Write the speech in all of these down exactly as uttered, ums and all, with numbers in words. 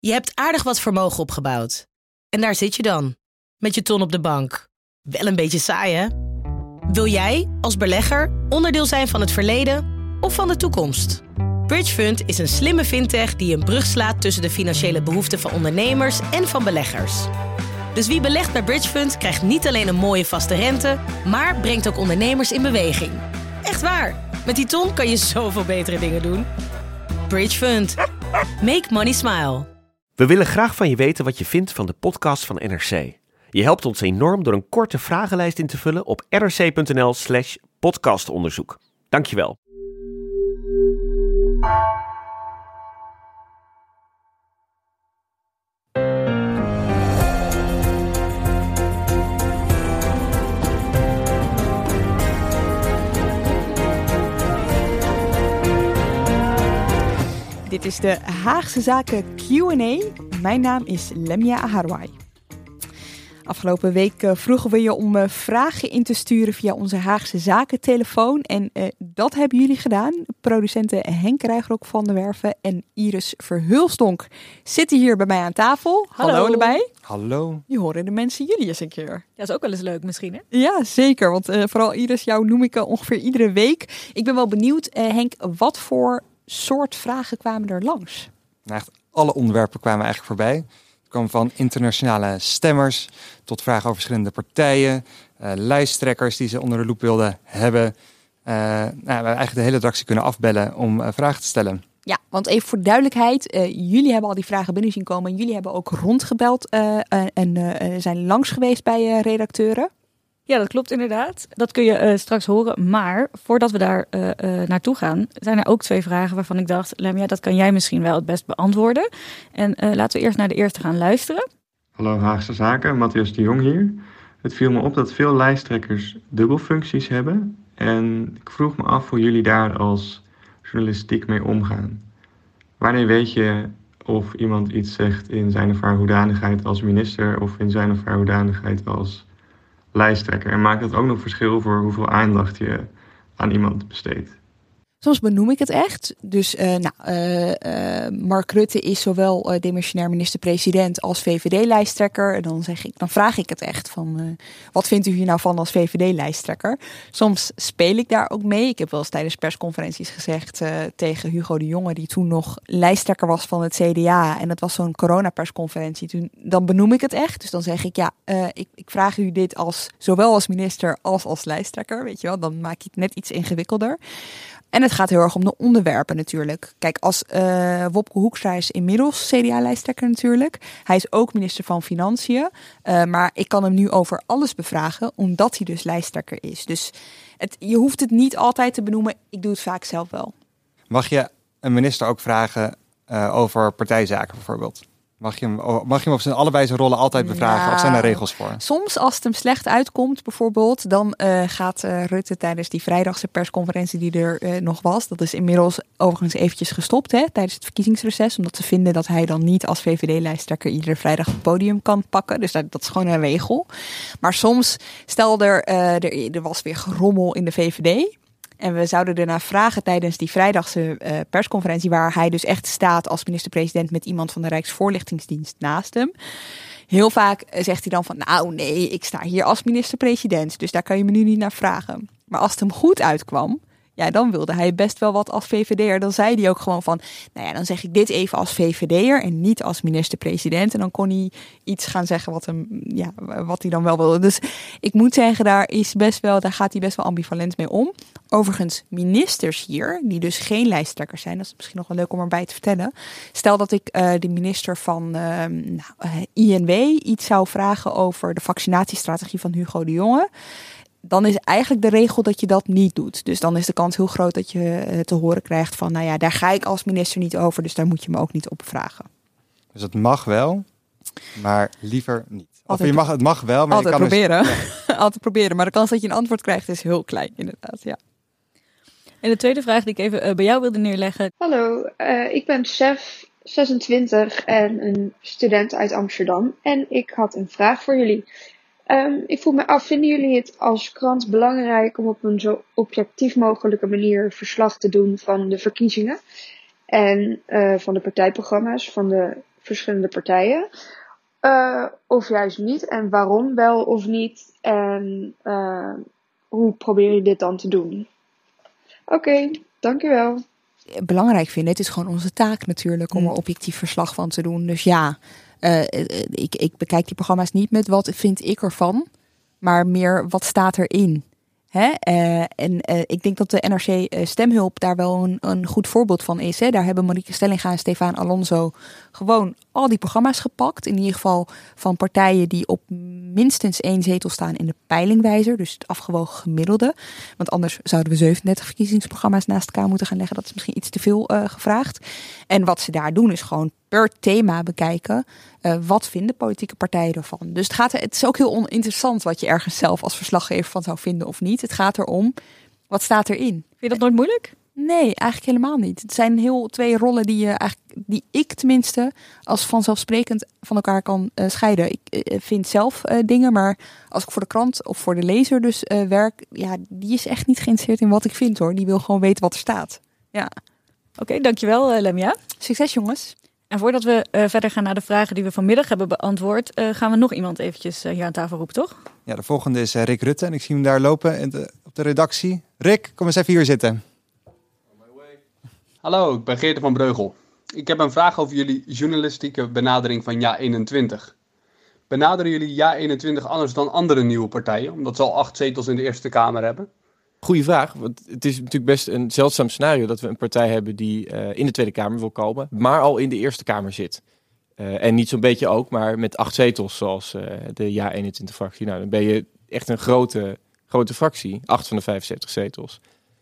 Je hebt aardig wat vermogen opgebouwd. En daar zit je dan, met je ton op de bank. Wel een beetje saai, hè? Wil jij, als belegger, onderdeel zijn van het verleden of van de toekomst? Bridgefund is een slimme fintech die een brug slaat tussen de financiële behoeften van ondernemers en van beleggers. Dus wie belegt bij Bridgefund krijgt niet alleen een mooie vaste rente, maar brengt ook ondernemers in beweging. Echt waar, met die ton kan je zoveel betere dingen doen. Bridgefund. Make money smile. We willen graag van je weten wat je vindt van de podcast van N R C. Je helpt ons enorm door een korte vragenlijst in te vullen op nrc.nl slash podcastonderzoek. Dankjewel. Dit is de Haagse Zaken Q en A. Mijn naam is Lemia Aharwai. Afgelopen week uh, vroegen we je om uh, vragen in te sturen via onze Haagse Zaken telefoon. En uh, dat hebben jullie gedaan. Producenten Henk Rijgrok van der Werven en Iris Verhulstonk zitten hier bij mij aan tafel. Hallo, Hallo erbij. Hallo. Je horen de mensen jullie eens een keer. Dat is ook wel eens leuk misschien, hè? Ja, zeker. Want uh, vooral Iris, jou noem ik uh, ongeveer iedere week. Ik ben wel benieuwd, uh, Henk, wat voor soort vragen kwamen er langs? Nou, echt alle onderwerpen kwamen eigenlijk voorbij. Het kwam van internationale stemmers tot vragen over verschillende partijen, uh, lijsttrekkers die ze onder de loep wilden hebben. Uh, nou, we hebben eigenlijk de hele redactie kunnen afbellen om uh, vragen te stellen. Ja, want even voor duidelijkheid, uh, jullie hebben al die vragen binnen zien komen en jullie hebben ook rondgebeld uh, uh, en uh, zijn langs geweest bij uh, redacteuren. Ja, dat klopt inderdaad. Dat kun je uh, straks horen. Maar voordat we daar uh, uh, naartoe gaan, zijn er ook twee vragen waarvan ik dacht, Lemia, dat kan jij misschien wel het best beantwoorden. En uh, laten we eerst naar de eerste gaan luisteren. Hallo Haagse Zaken, Matthias de Jong hier. Het viel me op dat veel lijsttrekkers dubbelfuncties hebben. En ik vroeg me af hoe jullie daar als journalistiek mee omgaan. Wanneer weet je of iemand iets zegt in zijn of haar hoedanigheid als minister of in zijn of haar hoedanigheid als lijsttrekker? En maakt dat ook nog verschil voor hoeveel aandacht je aan iemand besteedt? Soms benoem ik het echt. Dus uh, nou, uh, uh, Mark Rutte is zowel uh, demissionair minister-president als V V D-lijsttrekker. En dan, zeg ik, dan vraag ik het echt van, uh, wat vindt u hier nou van als V V D-lijsttrekker? Soms speel ik daar ook mee. Ik heb wel eens tijdens persconferenties gezegd uh, tegen Hugo de Jonge, die toen nog lijsttrekker was van het C D A. En dat was zo'n coronapersconferentie. Toen, dan benoem ik het echt. Dus dan zeg ik, ja, uh, ik, ik vraag u dit als zowel als minister als als lijsttrekker. Weet je wel, dan maak je het net iets ingewikkelder. En het gaat heel erg om de onderwerpen natuurlijk. Kijk, als uh, Wopke Hoekstra is inmiddels C D A-lijsttrekker natuurlijk. Hij is ook minister van Financiën. Uh, maar ik kan hem nu over alles bevragen, omdat hij dus lijsttrekker is. Dus het, je hoeft het niet altijd te benoemen. Ik doe het vaak zelf wel. Mag je een minister ook vragen uh, over partijzaken bijvoorbeeld? Mag je hem, mag je hem op zijn allebei zijn rollen altijd bevragen? Nou, of zijn er regels voor? Soms als het hem slecht uitkomt bijvoorbeeld, dan uh, gaat uh, Rutte tijdens die vrijdagse persconferentie die er uh, nog was. Dat is inmiddels overigens eventjes gestopt hè, tijdens het verkiezingsreces. Omdat ze vinden dat hij dan niet als V V D-lijsttrekker iedere vrijdag het podium kan pakken. Dus dat, dat is gewoon een regel. Maar soms, stel er, uh, er, er was weer gerommel in de V V D. En we zouden erna vragen tijdens die vrijdagse uh, persconferentie, waar hij dus echt staat als minister-president met iemand van de Rijksvoorlichtingsdienst naast hem. Heel vaak zegt hij dan van, nou nee, ik sta hier als minister-president, dus daar kan je me nu niet naar vragen. Maar als het hem goed uitkwam, ja, dan wilde hij best wel wat als V V D'er. Dan zei hij ook gewoon van, nou ja, dan zeg ik dit even als V V D'er en niet als minister-president. En dan kon hij iets gaan zeggen wat, hem, ja, wat hij dan wel wilde. Dus ik moet zeggen, daar, is best wel, daar gaat hij best wel ambivalent mee om. Overigens, ministers hier, die dus geen lijsttrekkers zijn, dat is misschien nog wel leuk om erbij te vertellen. Stel dat ik uh, de minister van uh, nou, uh, I N W iets zou vragen over de vaccinatiestrategie van Hugo de Jonge, dan is eigenlijk de regel dat je dat niet doet. Dus dan is de kans heel groot dat je uh, te horen krijgt van, nou ja, daar ga ik als minister niet over, dus daar moet je me ook niet op vragen. Dus het mag wel, maar liever niet. Of je mag, het mag wel, maar altijd je kan proberen. Dus, ja. Altijd proberen, maar de kans dat je een antwoord krijgt is heel klein, inderdaad, ja. En de tweede vraag die ik even uh, bij jou wilde neerleggen. Hallo, uh, ik ben Sef, zesentwintig en een student uit Amsterdam. En ik had een vraag voor jullie. Um, ik vroeg me af, vinden jullie het als krant belangrijk om op een zo objectief mogelijke manier verslag te doen van de verkiezingen? En uh, van de partijprogramma's van de verschillende partijen? Uh, of juist niet? En waarom wel of niet? En uh, hoe probeer je dit dan te doen? Oké, okay, dankjewel. Belangrijk vinden, het is gewoon onze taak natuurlijk om er objectief verslag van te doen. Dus ja, uh, ik, ik bekijk die programma's niet met wat vind ik ervan, maar meer wat staat erin. Hè? Uh, en uh, ik denk dat de N R C uh, Stemhulp daar wel een, een goed voorbeeld van is. Hè? Daar hebben Marieke Stellinga en Stefan Alonso gewoon al die programma's gepakt. In ieder geval van partijen die op minstens één zetel staan in de peilingwijzer. Dus het afgewogen gemiddelde. Want anders zouden we zevenendertig verkiezingsprogramma's naast elkaar moeten gaan leggen. Dat is misschien iets te veel uh, gevraagd. En wat ze daar doen is gewoon per thema bekijken. Uh, wat vinden politieke partijen ervan? Dus het, gaat, het is ook heel oninteressant wat je ergens zelf als verslaggever van zou vinden of niet. Het gaat erom, wat staat erin? Vind je dat nooit moeilijk? Nee, eigenlijk helemaal niet. Het zijn heel twee rollen die, je eigenlijk, die ik tenminste als vanzelfsprekend van elkaar kan uh, scheiden. Ik uh, vind zelf uh, dingen, maar als ik voor de krant of voor de lezer dus uh, werk, ja, die is echt niet geïnteresseerd in wat ik vind hoor. Die wil gewoon weten wat er staat. Ja. Oké, okay, dankjewel uh, Lemja. Succes jongens. En voordat we uh, verder gaan naar de vragen die we vanmiddag hebben beantwoord, uh, gaan we nog iemand eventjes uh, hier aan tafel roepen, toch? Ja, de volgende is uh, Rick Rutte en ik zie hem daar lopen in de, op de redactie. Rick, kom eens even hier zitten. Hallo, ik ben Geert van Breugel. Ik heb een vraag over jullie journalistieke benadering van Ja eenentwintig. Benaderen jullie Ja eenentwintig anders dan andere nieuwe partijen, omdat ze al acht zetels in de Eerste Kamer hebben? Goeie vraag, want het is natuurlijk best een zeldzaam scenario dat we een partij hebben die uh, in de Tweede Kamer wil komen, maar al in de Eerste Kamer zit. Uh, en niet zo'n beetje ook, maar met acht zetels zoals uh, de Ja eenentwintig fractie. Nou, dan ben je echt een grote, grote fractie, acht van de vijfenzeventig zetels.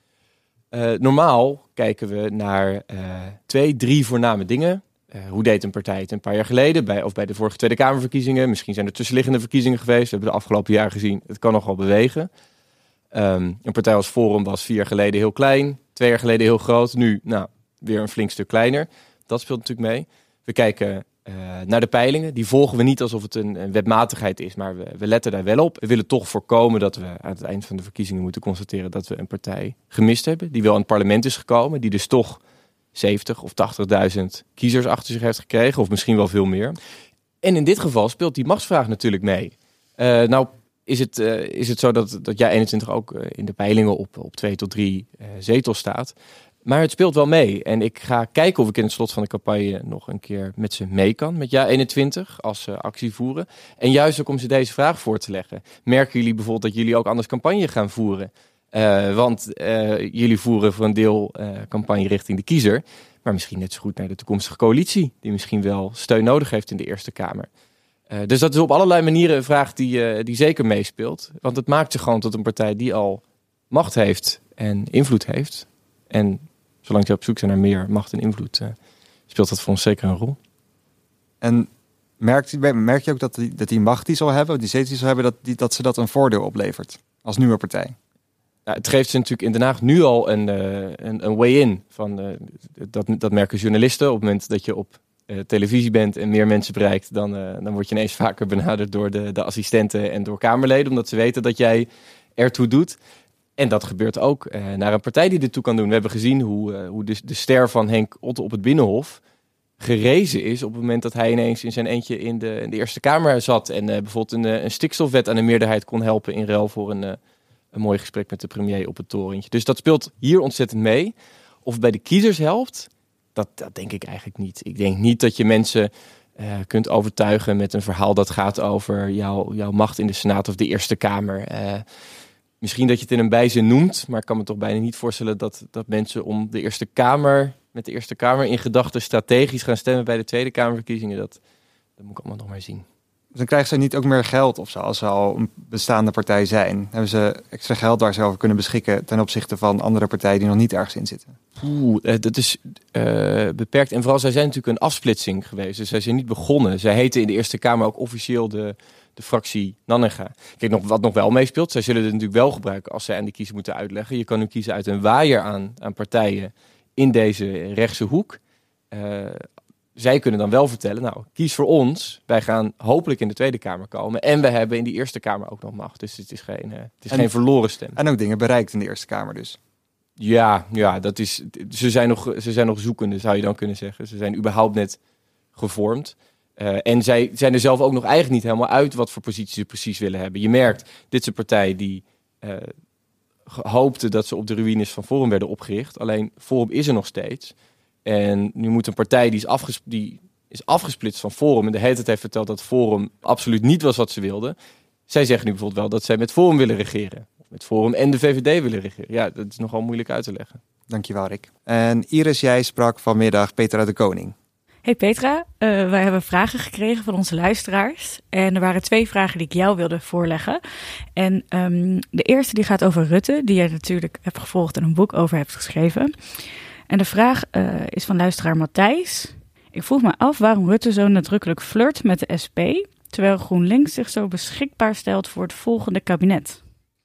Uh, normaal kijken we naar uh, twee, drie voorname dingen. Uh, hoe deed een partij het een paar jaar geleden, bij, of bij de vorige Tweede Kamerverkiezingen. Misschien zijn er tussenliggende verkiezingen geweest. We hebben de afgelopen jaar gezien, het kan nogal bewegen. Um, een partij als Forum was vier jaar geleden heel klein, twee jaar geleden heel groot. Nu, nou, weer een flink stuk kleiner. Dat speelt natuurlijk mee. We kijken uh, naar de peilingen. Die volgen we niet alsof het een, een wetmatigheid is, maar we, we letten daar wel op. We willen toch voorkomen dat we aan het eind van de verkiezingen moeten constateren dat we een partij gemist hebben. Die wel aan het parlement is gekomen, die dus toch zeventig of tachtigduizend kiezers achter zich heeft gekregen, of misschien wel veel meer. En in dit geval speelt die machtsvraag natuurlijk mee. Uh, nou, Is het, uh, is het zo dat, dat Ja eenentwintig ook uh, in de peilingen op, op twee tot drie uh, zetels staat. Maar het speelt wel mee. En ik ga kijken of ik in het slot van de campagne nog een keer met ze mee kan. Met Ja eenentwintig als uh, actie voeren. En juist ook om ze deze vraag voor te leggen. Merken jullie bijvoorbeeld dat jullie ook anders campagne gaan voeren? Uh, want uh, jullie voeren voor een deel uh, campagne richting de kiezer. Maar misschien net zo goed naar de toekomstige coalitie. Die misschien wel steun nodig heeft in de Eerste Kamer. Uh, dus dat is op allerlei manieren een vraag die, uh, die zeker meespeelt. Want het maakt zich gewoon tot een partij die al macht heeft en invloed heeft. En zolang ze op zoek zijn naar meer macht en invloed, uh, speelt dat voor ons zeker een rol. En merkt, merk je ook dat die, dat die macht die ze al hebben, die zetels die ze hebben, dat, die, dat ze dat een voordeel oplevert als nieuwe partij? Nou, het geeft ze natuurlijk in Den Haag nu al een, uh, een, een way-in. Van, uh, dat, dat merken journalisten op het moment dat je op Uh, televisie bent en meer mensen bereikt, dan, uh, dan word je ineens vaker benaderd door de, de assistenten en door Kamerleden, omdat ze weten dat jij ertoe doet. En dat gebeurt ook uh, naar een partij die dit toe kan doen. We hebben gezien hoe, uh, hoe de, de ster van Henk Otte op het Binnenhof gerezen is op het moment dat hij ineens in zijn eentje in de, in de Eerste Kamer zat en uh, bijvoorbeeld een, een stikstofwet aan de meerderheid kon helpen in ruil voor een, uh, een mooi gesprek met de premier op het torentje. Dus dat speelt hier ontzettend mee. Of het bij de kiezers helpt, Dat, dat denk ik eigenlijk niet. Ik denk niet dat je mensen uh, kunt overtuigen met een verhaal dat gaat over jouw, jouw macht in de Senaat of de Eerste Kamer. Uh, misschien dat je het in een bijzin noemt, maar ik kan me toch bijna niet voorstellen dat, dat mensen om de Eerste Kamer, met de Eerste Kamer in gedachten strategisch gaan stemmen bij de Tweede Kamerverkiezingen. Dat, dat moet ik allemaal nog maar zien. Dan krijgen ze niet ook meer geld of zo als ze al een bestaande partij zijn? Hebben ze extra geld waar ze over kunnen beschikken ten opzichte van andere partijen die nog niet ergens in zitten? Oeh, dat is uh, beperkt. En vooral, zij zijn natuurlijk een afsplitsing geweest. Dus zij zijn niet begonnen. Zij heten in de Eerste Kamer ook officieel de, de fractie Nannega. Kijk, nog, wat nog wel meespeelt, zij zullen het natuurlijk wel gebruiken als zij aan die kiezer moeten uitleggen. Je kan nu kiezen uit een waaier aan, aan partijen in deze rechtse hoek. Uh, Zij kunnen dan wel vertellen, nou, kies voor ons. Wij gaan hopelijk in de Tweede Kamer komen. En we hebben in die Eerste Kamer ook nog macht. Dus het is geen, uh, het is en, geen verloren stem. En ook dingen bereikt in de Eerste Kamer dus. Ja, ja dat is, ze, zijn nog, ze zijn nog zoekende, zou je dan kunnen zeggen. Ze zijn überhaupt net gevormd. Uh, en zij zijn er zelf ook nog eigenlijk niet helemaal uit wat voor positie ze precies willen hebben. Je merkt, dit is een partij die uh, hoopte dat ze op de ruïnes van Forum werden opgericht. Alleen Forum is er nog steeds. En nu moet een partij die is, afges- die is afgesplitst van Forum en de hele tijd heeft verteld dat Forum absoluut niet was wat ze wilden. Zij zeggen nu bijvoorbeeld wel dat zij met Forum willen regeren. Met Forum en de V V D willen regeren. Ja, dat is nogal moeilijk uit te leggen. Dankjewel, Rick. En Iris, jij sprak vanmiddag Petra de Koning. Hey Petra, uh, wij hebben vragen gekregen van onze luisteraars. En er waren twee vragen die ik jou wilde voorleggen. En um, de eerste die gaat over Rutte, die jij natuurlijk hebt gevolgd en een boek over hebt geschreven. En de vraag uh, is van luisteraar Matthijs. Ik vroeg me af waarom Rutte zo nadrukkelijk flirt met de S P, terwijl GroenLinks zich zo beschikbaar stelt voor het volgende kabinet.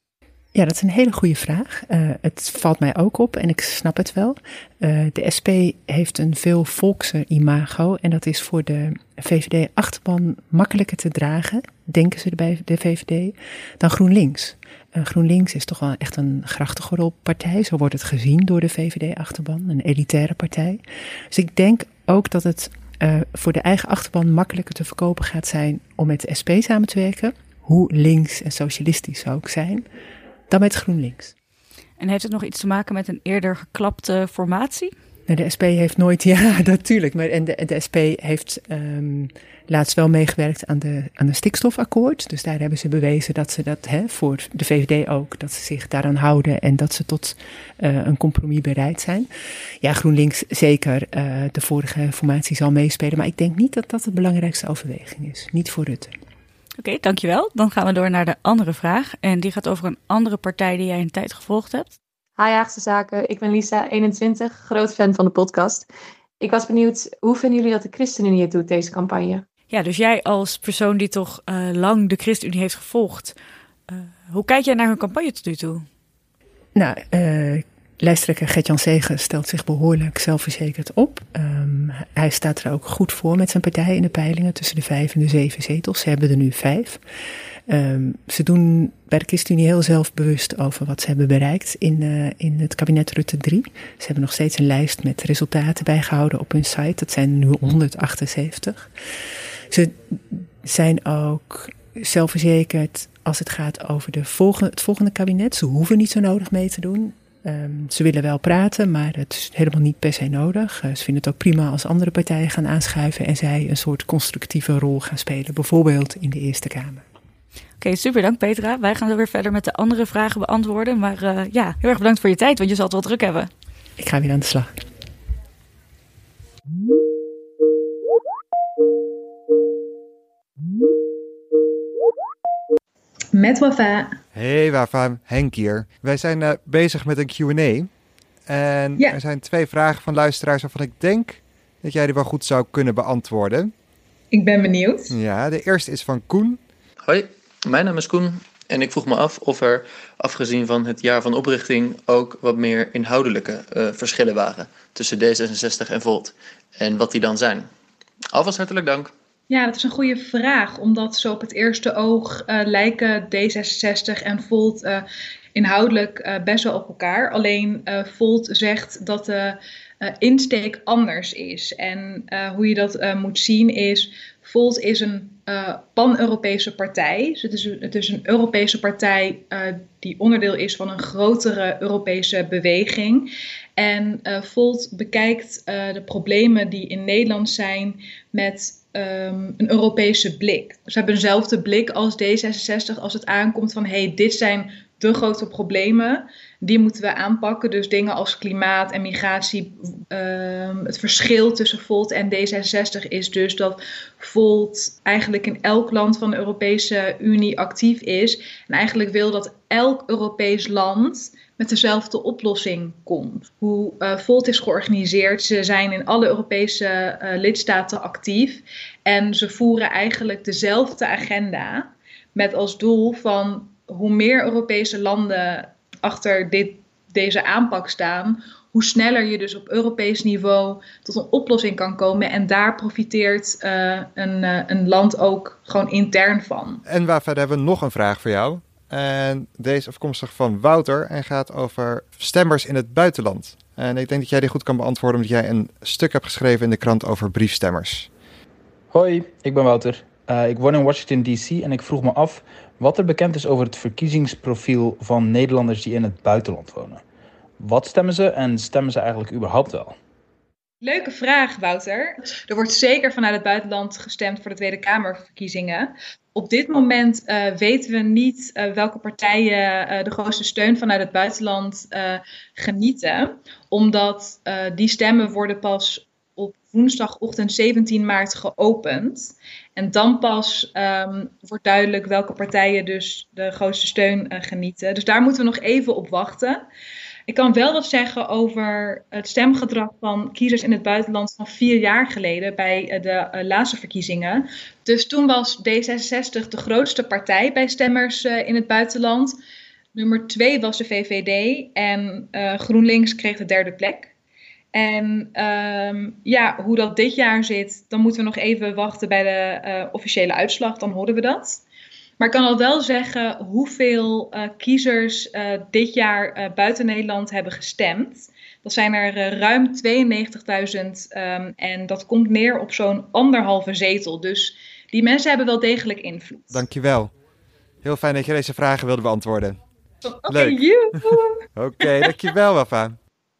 Ja, dat is een hele goede vraag. Uh, het valt mij ook op en ik snap het wel. Uh, de S P heeft een veel volkser imago en dat is voor de V V D-achterban makkelijker te dragen, denken ze bij de V V D, dan GroenLinks. Uh, GroenLinks is toch wel echt een grachtengordelpartij, zo wordt het gezien door de V V D-achterban, een elitaire partij. Dus ik denk ook dat het uh, voor de eigen achterban makkelijker te verkopen gaat zijn om met de S P samen te werken, hoe links en socialistisch ze ook zijn, dan met GroenLinks. En heeft het nog iets te maken met een eerder geklapte formatie? Nou, de S P heeft nooit, ja, natuurlijk. Maar en de, de S P heeft um, laatst wel meegewerkt aan de, aan de stikstofakkoord. Dus daar hebben ze bewezen dat ze dat, hè, voor de V V D ook, dat ze zich daaraan houden en dat ze tot uh, een compromis bereid zijn. Ja, GroenLinks zeker. Uh, de vorige formatie zal meespelen. Maar ik denk niet dat dat de belangrijkste overweging is. Niet voor Rutte. Oké, okay, dankjewel. Dan gaan we door naar de andere vraag. En die gaat over een andere partij die jij een tijd gevolgd hebt. Hi Haagse Zaken, ik ben Lisa, eenentwintig, groot fan van de podcast. Ik was benieuwd, hoe vinden jullie dat de ChristenUnie het doet, deze campagne? Ja, dus jij als persoon die toch uh, lang de ChristenUnie heeft gevolgd, uh, hoe kijk jij naar hun campagne tot nu toe? Nou, uh, lijsttrekker Gert-Jan Segers stelt zich behoorlijk zelfverzekerd op. Um, hij staat er ook goed voor met zijn partij in de peilingen tussen de vijf en de zeven zetels. Ze hebben er nu vijf. Um, ze doen bij de ChristenUnie heel zelfbewust over wat ze hebben bereikt in, uh, in het kabinet Rutte drie. Ze hebben nog steeds een lijst met resultaten bijgehouden op hun site. Dat zijn nu honderdachtenzeventig. Ze zijn ook zelfverzekerd als het gaat over de volgende, het volgende kabinet. Ze hoeven niet zo nodig mee te doen. Um, ze willen wel praten, maar het is helemaal niet per se nodig. Uh, ze vinden het ook prima als andere partijen gaan aanschuiven en zij een soort constructieve rol gaan spelen. Bijvoorbeeld in de Eerste Kamer. Oké, okay, super, dank Petra. Wij gaan zo weer verder met de andere vragen beantwoorden. Maar uh, ja, heel erg bedankt voor je tijd, want je zal het wel druk hebben. Ik ga weer aan de slag. Met Wafa. Hey Wafa, Henk hier. Wij zijn uh, bezig met een Q en A. En ja. Er zijn twee vragen van luisteraars waarvan ik denk dat jij die wel goed zou kunnen beantwoorden. Ik ben benieuwd. Ja, de eerste is van Koen. Hoi, mijn naam is Koen en ik vroeg me af of er, afgezien van het jaar van oprichting, ook wat meer inhoudelijke uh, verschillen waren tussen D zesenzestig en Volt. En wat die dan zijn. Alvast hartelijk dank. Ja, dat is een goede vraag, omdat zo op het eerste oog uh, lijken D zesenzestig en Volt uh, inhoudelijk uh, best wel op elkaar. Alleen uh, Volt zegt dat de uh, insteek anders is. En uh, hoe je dat uh, moet zien is, Volt is een uh, pan-Europese partij. Dus het, is, het is een Europese partij uh, die onderdeel is van een grotere Europese beweging. En uh, Volt bekijkt uh, de problemen die in Nederland zijn met Um, een Europese blik. Ze hebben eenzelfde blik als D zesenzestig als het aankomt van hey, dit zijn de grote problemen, die moeten we aanpakken. Dus dingen als klimaat en migratie. Um, het verschil tussen Volt en D zesenzestig is dus dat Volt eigenlijk in elk land van de Europese Unie actief is en eigenlijk wil dat elk Europees land met dezelfde oplossing komt. Hoe uh, Volt is georganiseerd, ze zijn in alle Europese uh, lidstaten actief en ze voeren eigenlijk dezelfde agenda met als doel van hoe meer Europese landen achter dit, deze aanpak staan, hoe sneller je dus op Europees niveau tot een oplossing kan komen en daar profiteert uh, een, uh, een land ook gewoon intern van. En waar verder hebben we nog een vraag voor jou. En deze is afkomstig van Wouter en gaat over stemmers in het buitenland. En ik denk dat jij die goed kan beantwoorden omdat jij een stuk hebt geschreven in de krant over briefstemmers. Hoi, ik ben Wouter. Uh, ik woon in Washington D C en ik vroeg me af wat er bekend is over het verkiezingsprofiel van Nederlanders die in het buitenland wonen. Wat stemmen ze en stemmen ze eigenlijk überhaupt wel? Leuke vraag, Wouter. Er wordt zeker vanuit het buitenland gestemd voor de Tweede Kamerverkiezingen. Op dit moment uh, weten we niet uh, welke partijen uh, de grootste steun vanuit het buitenland uh, genieten. Omdat uh, die stemmen worden pas op woensdagochtend zeventien maart geopend. En dan pas um, wordt duidelijk welke partijen dus de grootste steun uh, genieten. Dus daar moeten we nog even op wachten. Ik kan wel wat zeggen over het stemgedrag van kiezers in het buitenland van vier jaar geleden bij de uh, laatste verkiezingen. Dus toen was D zesenzestig de grootste partij bij stemmers uh, in het buitenland. Nummer twee was de V V D en uh, GroenLinks kreeg de derde plek. En um, ja, hoe dat dit jaar zit, dan moeten we nog even wachten bij de uh, officiële uitslag, dan horen we dat. Maar ik kan al wel zeggen hoeveel uh, kiezers uh, dit jaar uh, buiten Nederland hebben gestemd. Dat zijn er uh, ruim tweeënnegentigduizend um, en dat komt neer op zo'n anderhalve zetel. Dus die mensen hebben wel degelijk invloed. Dankjewel. Heel fijn dat je deze vragen wilde beantwoorden. Oké, okay, Oké, okay, dankjewel Wafa.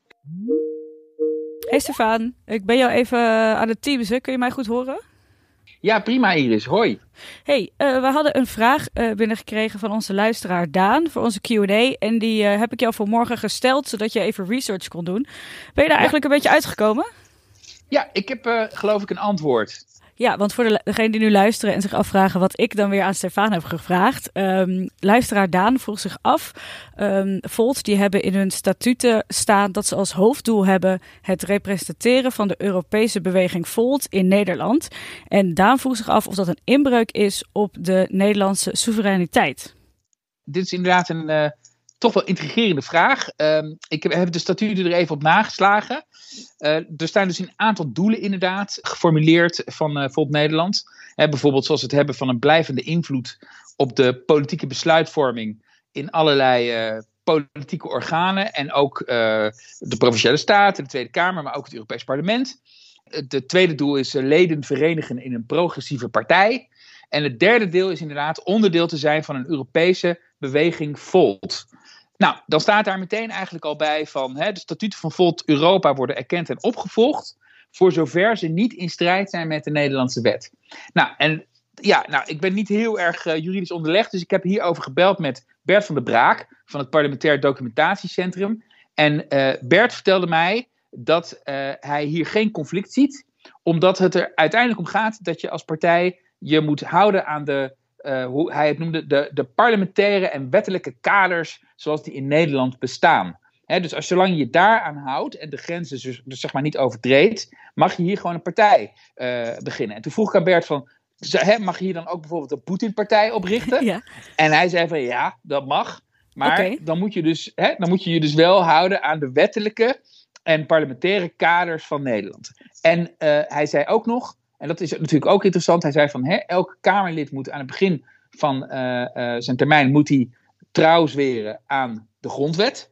Hey Stefan, ik ben jou even aan het teamsen. Kun je mij goed horen? Ja, prima Iris. Hoi. Hey, uh, we hadden een vraag uh, binnengekregen van onze luisteraar Daan voor onze Q en A. En die uh, heb ik jou vanmorgen gesteld, zodat je even research kon doen. Ben je daar ja. eigenlijk een beetje uitgekomen? Ja, ik heb uh, geloof ik een antwoord. Ja, want voor de, degenen die nu luisteren en zich afvragen wat ik dan weer aan Stefan heb gevraagd. Um, luisteraar Daan vroeg zich af. Um, Volt die hebben in hun statuten staan dat ze als hoofddoel hebben het representeren van de Europese beweging Volt in Nederland. En Daan vroeg zich af of dat een inbreuk is op de Nederlandse soevereiniteit. Dit is inderdaad een uh, toch wel intrigerende vraag. Um, ik heb, heb de statuten er even op nageslagen. Uh, er staan dus een aantal doelen inderdaad geformuleerd van uh, Volt Nederland. He, bijvoorbeeld zoals het hebben van een blijvende invloed op de politieke besluitvorming in allerlei uh, politieke organen. En ook uh, de Provinciale Staten, de Tweede Kamer, maar ook het Europees Parlement. Het tweede doel is uh, leden verenigen in een progressieve partij. En het derde deel is inderdaad onderdeel te zijn van een Europese beweging Volt. Nou, dan staat daar meteen eigenlijk al bij van hè, de statuten van Volt Europa worden erkend en opgevolgd, voor zover ze niet in strijd zijn met de Nederlandse wet. Nou, en ja, nou, ik ben niet heel erg uh, juridisch onderlegd, dus ik heb hierover gebeld met Bert van der Braak van het Parlementair Documentatiecentrum. En uh, Bert vertelde mij dat uh, hij hier geen conflict ziet, omdat het er uiteindelijk om gaat dat je als partij je moet houden aan de, uh, hoe hij het noemde, de, de parlementaire en wettelijke kaders zoals die in Nederland bestaan. He, dus als zolang je je daaraan houdt en de grenzen dus, dus zeg maar niet overtreedt, mag je hier gewoon een partij uh, beginnen. En toen vroeg ik aan Bert van, he, mag je hier dan ook bijvoorbeeld een Poetin-partij oprichten? Ja. En hij zei van ja, dat mag. Maar okay. dan, moet je dus, he, dan moet je je dus wel houden aan de wettelijke en parlementaire kaders van Nederland. En uh, hij zei ook nog, en dat is natuurlijk ook interessant, hij zei van hè, elk Kamerlid moet aan het begin van uh, uh, zijn termijn moet hij trouw zweren aan de grondwet.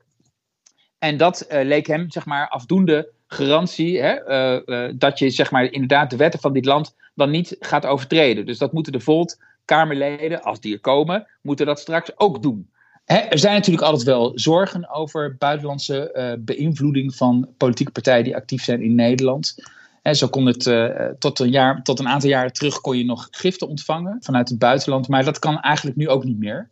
En dat uh, leek hem zeg maar afdoende garantie hè, uh, uh, dat je zeg maar inderdaad de wetten van dit land dan niet gaat overtreden. Dus dat moeten de Volt-Kamerleden, als die er komen, moeten dat straks ook doen. Hè, er zijn natuurlijk altijd wel zorgen over buitenlandse uh, beïnvloeding van politieke partijen die actief zijn in Nederland. En zo kon het uh, tot, een jaar, tot een aantal jaren terug kon je nog giften ontvangen vanuit het buitenland. Maar dat kan eigenlijk nu ook niet meer.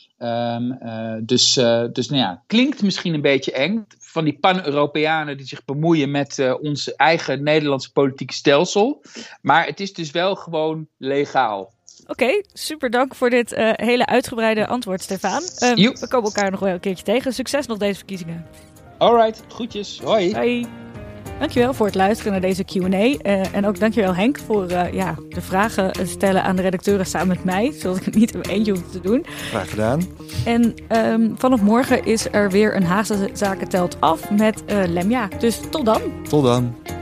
Um, uh, dus uh, dus nou ja, klinkt misschien een beetje eng. Van die pan-Europeanen die zich bemoeien met uh, ons eigen Nederlandse politieke stelsel. Maar het is dus wel gewoon legaal. Oké, okay, super dank voor dit uh, hele uitgebreide antwoord, Stefan. Um, we komen elkaar nog wel een keertje tegen. Succes nog deze verkiezingen. Alright, groetjes. Hoi. Hoi. Dankjewel voor het luisteren naar deze Q en A. Uh, en ook dankjewel Henk voor uh, ja, de vragen stellen aan de redacteuren samen met mij. Zodat ik het niet in mijn eentje hoef te doen. Graag gedaan. En um, vanaf morgen is er weer een Haagse Zaken telt af met uh, Lemja. Dus tot dan. Tot dan.